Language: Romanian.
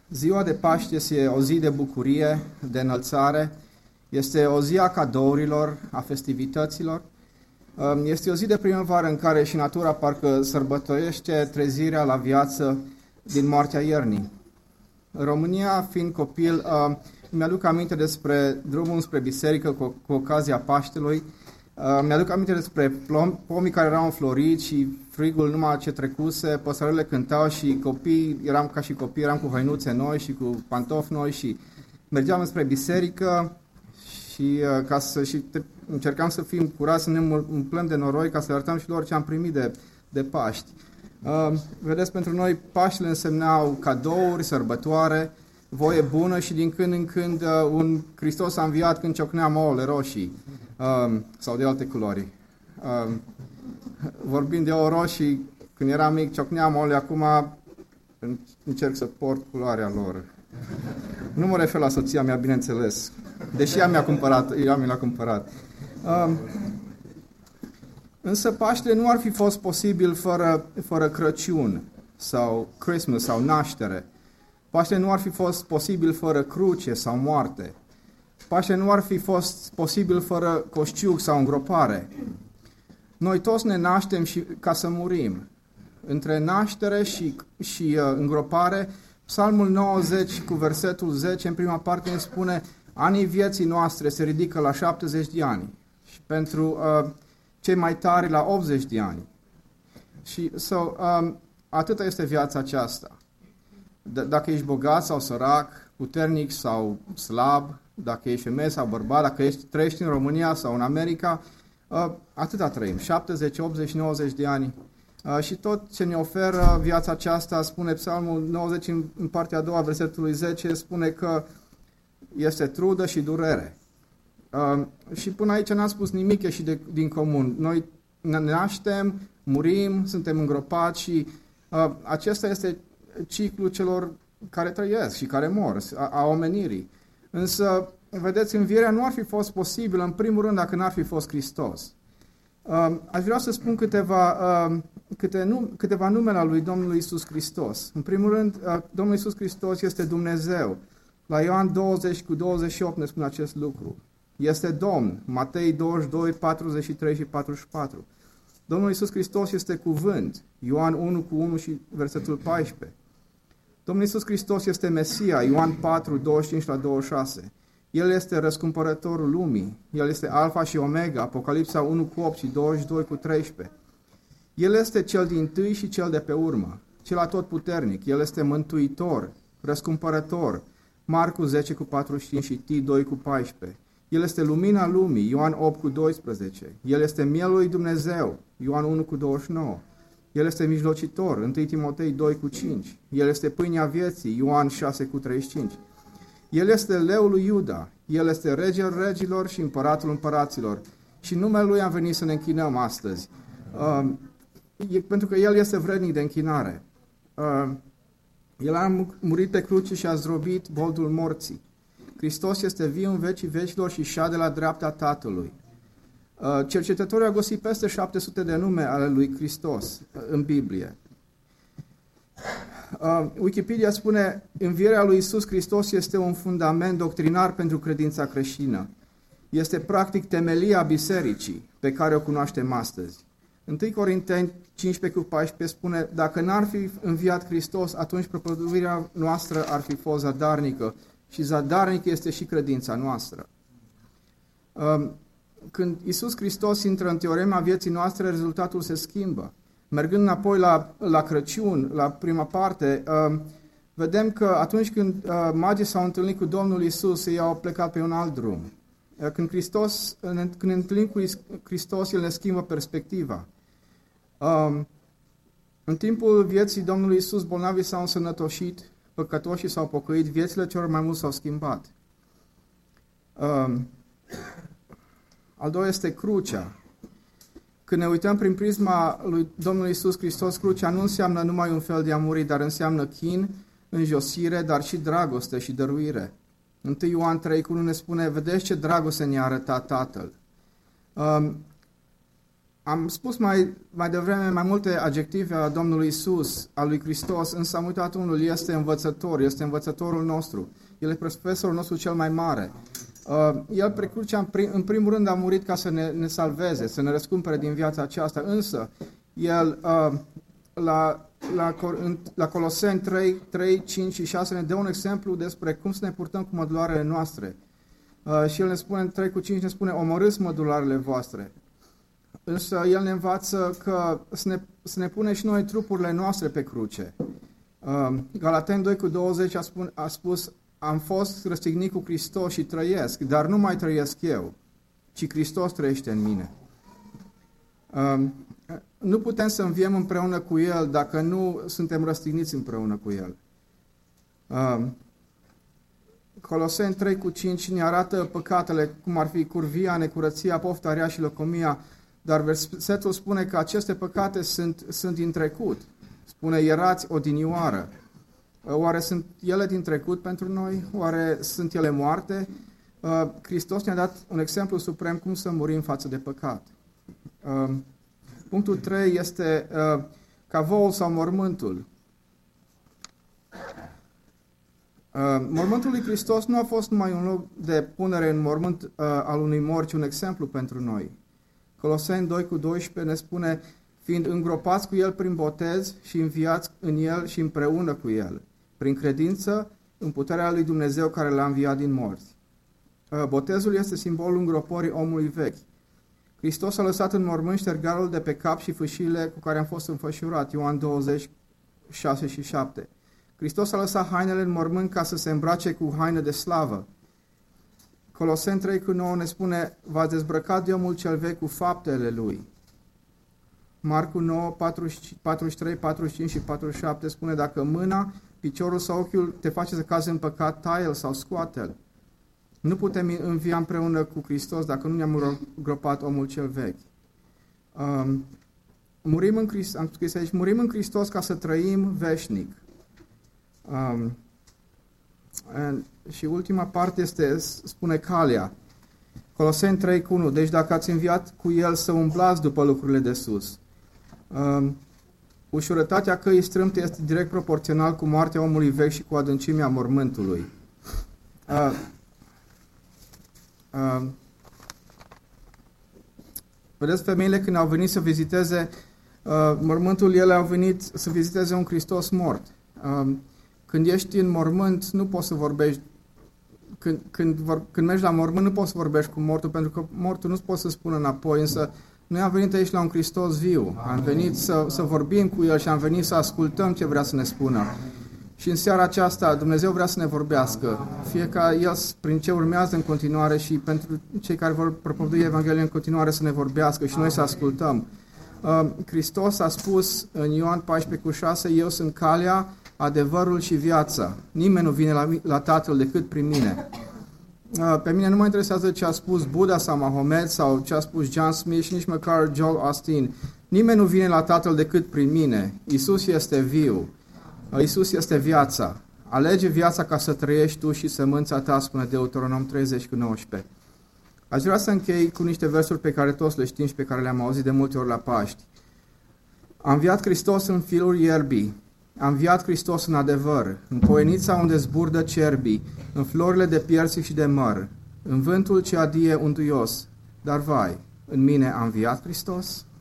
Ziua de Paște este o zi de bucurie, de înălțare, este o zi a cadourilor, a festivităților. Este o zi de primăvară în care și natura parcă sărbătorește trezirea la viață din moartea iernii. În România, fiind copil, mi-aduc aminte despre drumul spre biserică cu ocazia Paștelui. Mi-aduc aminte despre pomii care erau înfloriți și frigul numai ce trecuse, păsările cântau și eram ca și copii, eram cu hăinuțe noi și cu pantofi noi și mergeam spre biserică și încercam să fim curați, să ne umplem de noroi ca să arătăm și lor ce am primit de Paști. Vedeți, pentru noi Paștele însemnau cadouri, sărbătoare, voie bună și din când în când un Hristos a înviat când ciocneam ouăle roșii sau de alte culori. Vorbind de ouă roșii, când eram mic ciocneam ouăle, acum încerc să port culoarea lor. Nu mă refer la soția mea, bineînțeles, deși ea mi l-a cumpărat. Însă Paștele nu ar fi fost posibil fără Crăciun sau Christmas sau naștere. Paștele nu ar fi fost posibil fără cruce sau moarte. Paștele nu ar fi fost posibil fără coșciuc sau îngropare. Noi toți ne naștem ca să murim. Între naștere și îngropare, Psalmul 90 cu versetul 10, în prima parte, ne spune: anii vieții noastre se ridică la 70 de ani și pentru cei mai tari la 80 de ani. Și atâta este viața aceasta. Dacă ești bogat sau sărac, puternic sau slab, dacă ești femeie sau bărbat, dacă trăiești în România sau în America, atâta trăim, 70, 80, 90 de ani. Și tot ce ne oferă viața aceasta, spune Psalmul 90 în partea a doua, versetului 10, spune că este trudă și durere. Și până aici n-am spus nimic ieșit din comun. Noi ne naștem, murim, suntem îngropați și acesta este ciclul celor care trăiesc și care mor, a omenirii. Însă, vedeți, învierea nu ar fi fost posibilă, în primul rând, dacă n-ar fi fost Hristos. Aș vrea să spun câteva numele ale lui Domnul Iisus Hristos. În primul rând, Domnul Iisus Hristos este Dumnezeu. La Ioan 20 cu 28 ne spune acest lucru. Este Domn, Matei 22, 43 și 44. Domnul Iisus Hristos este cuvânt, Ioan 1 cu 1 și versetul 14. Domnul Iisus Hristos este Mesia, Ioan 4, 25 la 26. El este răscumpărătorul lumii, El este Alfa și Omega, Apocalipsa 1 cu 8 și 22 cu 13. El este cel dintâi și cel de pe urmă, cel atotputernic, El este mântuitor, răscumpărător, Marcu 10 cu 45 și Tit 2 cu 14. El este lumina lumii, Ioan 8 cu 12. El este mielul lui Dumnezeu, Ioan 1 cu 29. El este mijlocitor, 1 Timotei 2 cu 5. El este pâinea vieții, Ioan 6 cu 35. El este leul lui Iuda, El este regele regilor și împăratul împăraților. Și numele Lui am venit să ne închinăm astăzi, pentru că El este vrednic de închinare. El a murit pe cruce și a zdrobit boldul morții. Hristos este viu în vecii vecilor și șade la dreapta Tatălui. Cercetătorii au găsit peste 700 de nume ale lui Hristos în Biblie. Wikipedia spune: învierea lui Iisus Hristos este un fundament doctrinar pentru credința creștină. Este practic temelia bisericii pe care o cunoaștem astăzi. 1 Corinteni 15 cu 14 spune: dacă n-ar fi înviat Hristos, atunci propovăduirea noastră ar fi fost zadarnică și zadarnică este și credința noastră. Când Iisus Hristos intră în teorema vieții noastre, rezultatul se schimbă. Mergând înapoi la Crăciun, la prima parte, vedem că atunci când magii s-au întâlnit cu Domnul Iisus, ei au plecat pe un alt drum. Când ne întâlnim cu Hristos, El ne schimbă perspectiva. În timpul vieții Domnului Iisus, bolnavii s-au însănătoșit, păcătoșii s-au pocăit, viețile celor mai mulți s-au schimbat. Al doilea este crucea. Când ne uităm prin prisma lui Domnul Iisus Hristos, crucea nu înseamnă numai un fel de a muri, dar înseamnă chin, înjosire, dar și dragoste și dăruire. 1 Ioan 3 cu 1 ne spune: vedeți ce dragoste ne-a arătat Tatăl. Am spus mai devreme mai multe adjective a Domnului Isus, a lui Hristos, însă am uitat unul, este învățător, este învățătorul nostru. El e profesorul nostru cel mai mare. El pe crucea, în primul rând, a murit ca să ne salveze, să ne răscumpere din viața aceasta, însă el la Coloseni 3, 5 și 6 ne dă un exemplu despre cum să ne purtăm cu mădularele noastre. Și el ne spune, în 3 cu 5 ne spune, omorâți mădularele voastre. Însă el ne învață că să ne pune și noi trupurile noastre pe cruce. Galateni 2 cu 20 a spus, am fost răstignit cu Hristos și trăiesc, dar nu mai trăiesc eu, ci Hristos trăiește în mine. Nu putem să înviem împreună cu El dacă nu suntem răstigniți împreună cu El. Coloseni 3 cu 5 ne arată păcatele, cum ar fi curvia, necurăția, pofta rea și lăcomia, dar versetul spune că aceste păcate sunt din trecut. Spune, erați odinioară. Oare sunt ele din trecut pentru noi? Oare sunt ele moarte? Hristos ne-a dat un exemplu suprem cum să murim față de păcat. Punctul 3 este cavoul sau mormântul. Mormântul lui Hristos nu a fost numai un loc de punere în mormânt al unui mort, ci un exemplu pentru noi. Coloseni 2 cu 12 ne spune, fiind îngropați cu El prin botez și înviați în El și împreună cu El, prin credință în puterea lui Dumnezeu care l-a înviat din morți. Botezul este simbolul îngropării omului vechi. Hristos a lăsat în mormânt ștergarul de pe cap și fâșiile cu care am fost înfășurat, Ioan 20, 6 și 7. Hristos a lăsat hainele în mormânt ca să se îmbrace cu haine de slavă. Coloseni 3 cu 9 ne spune, v-ați dezbrăcat de omul cel vechi cu faptele lui. Marcu 9, 43, 45 și 47 spune, dacă mâna, piciorul sau ochiul te face să cazi în păcat, taie-l sau scoate-l. Nu putem învia împreună cu Hristos dacă nu ne-am îngropat omul cel vechi. Murim în Hristos ca să trăim veșnic. Și ultima parte spune calea. Coloseni 3 cu 1. Deci dacă ați înviat cu El să umblați după lucrurile de sus. Ușurătatea căii strâmte este direct proporțional cu moartea omului vechi și cu adâncimea mormântului. Vedeți, femeile când au venit să viziteze mormântul, ele au venit să viziteze un Hristos mort. Când ești în mormânt, nu poți să vorbești. Când mergi la mormânt, nu poți să vorbești cu mortul, pentru că mortul nu-ți poate să spună înapoi, însă noi am venit aici la un Hristos viu. Am venit să vorbim cu El și am venit să ascultăm ce vrea să ne spună. Și în seara aceasta Dumnezeu vrea să ne vorbească, fie ca El, prin ce urmează în continuare și pentru cei care vor propovădui Evanghelia în continuare să ne vorbească și noi să ascultăm. Hristos a spus în Ioan 14 cu 6, eu sunt calea, adevărul și viața. Nimeni nu vine la Tatăl decât prin mine. Pe mine nu mă interesează ce a spus Buddha sau Mahomet sau ce a spus John Smith și nici măcar Joel Austin. Nimeni nu vine la Tatăl decât prin mine. Isus este viu. Isus este viața. Alege viața ca să trăiești tu și sămânța ta, spune Deuteronom 30 cu 19. Aș vrea să închei cu niște versuri pe care toți le știm și pe care le-am auzit de multe ori la Paști. A înviat Hristos în firul ierbii. A înviat Hristos în adevăr, în poienița unde zburdă cerbii, în florile de piersic și de măr, în vântul ce adie untuios. Dar vai, în mine a înviat Hristos?